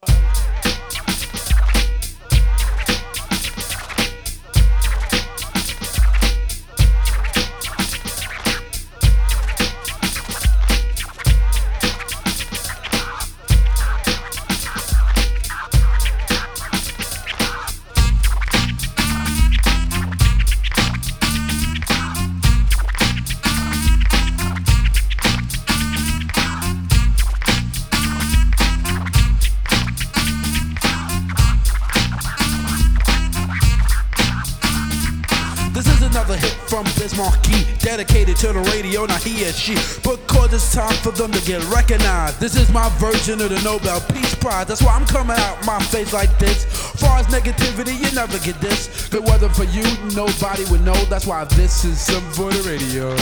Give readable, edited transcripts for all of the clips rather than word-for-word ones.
Another hit from Biz Markie, dedicated to the radio, not he or she, because it's time for them to get recognized. This is my version of the Nobel Peace Prize. That's why I'm coming out my face like this. Far as negativity, you never get this. If it wasn't for you, nobody would know. That's why this is something for the radio.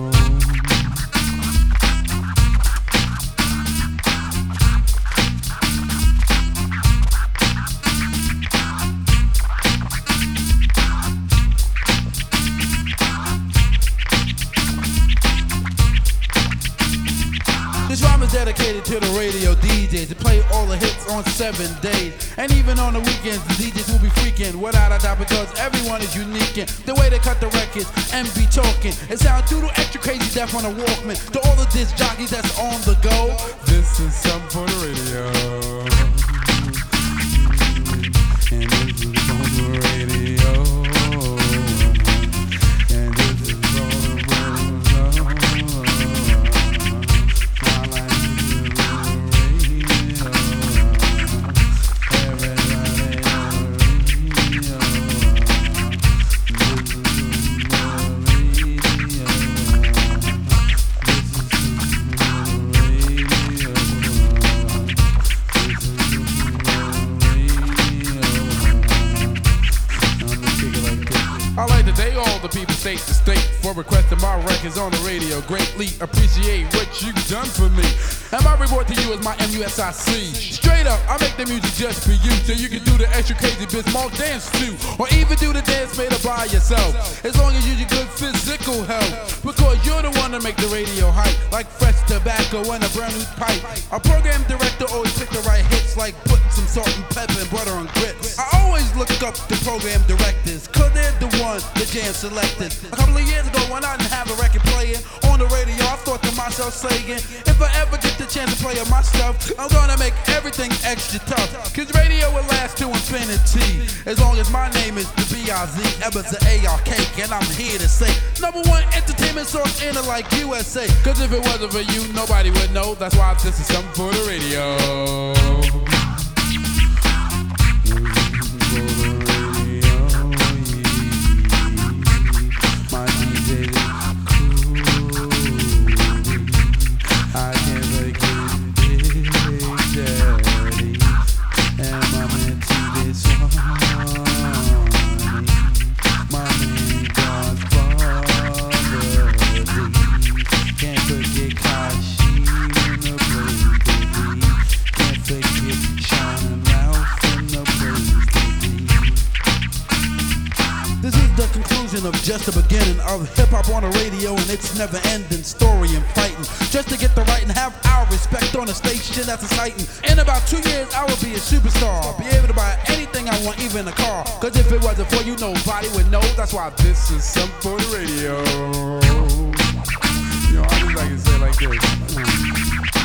This rhyme is dedicated to the radio DJs to play all the hits on 7 days. And even on the weekends, the DJs will be freaking without a doubt, because everyone is unique in the way they cut the records and be talking. It sounds doodle extra crazy deaf on a Walkman. To all the disc jockeys that's on the go, this is something for the radio. And this is for the radio. I like to thank all the people state to state for requesting my records on the radio. Greatly appreciate what you've done for me. And my reward to you is my MUSIC. Straight up, I make the music just for you, so you can do the extra crazy Biz Markie dance too, or even do the dance made up by yourself, as long as you use your good physical health. Because you're the one to make the radio hype, like fresh tobacco and a brand new pipe. A program director always pick the right hits, like putting some salt and pepper and butter on grits. I always look up the program directors, cause they're the ones the jam selected. A couple of years ago when I didn't have a record playing on the radio, I thought to myself saying, if I ever get the chance to play on my stuff, I'm gonna make everything extra tough. Cause radio will last to infinity, as long as my name is the B-I-Z, Ebbers the A-R-K, and I'm here to say, #1 entertainment source in it like USA. Cause if it wasn't for you, nobody would know. That's why this is something for the radio. Of just the beginning of hip-hop on the radio and its never-ending story and fighting just to get the right and have our respect on a station that's exciting. In about 2 years I will be a superstar, be able to buy anything I want, even a car. Cause if it wasn't for you, nobody would know. That's why this is something for the radio. You know, I just like to say it like this.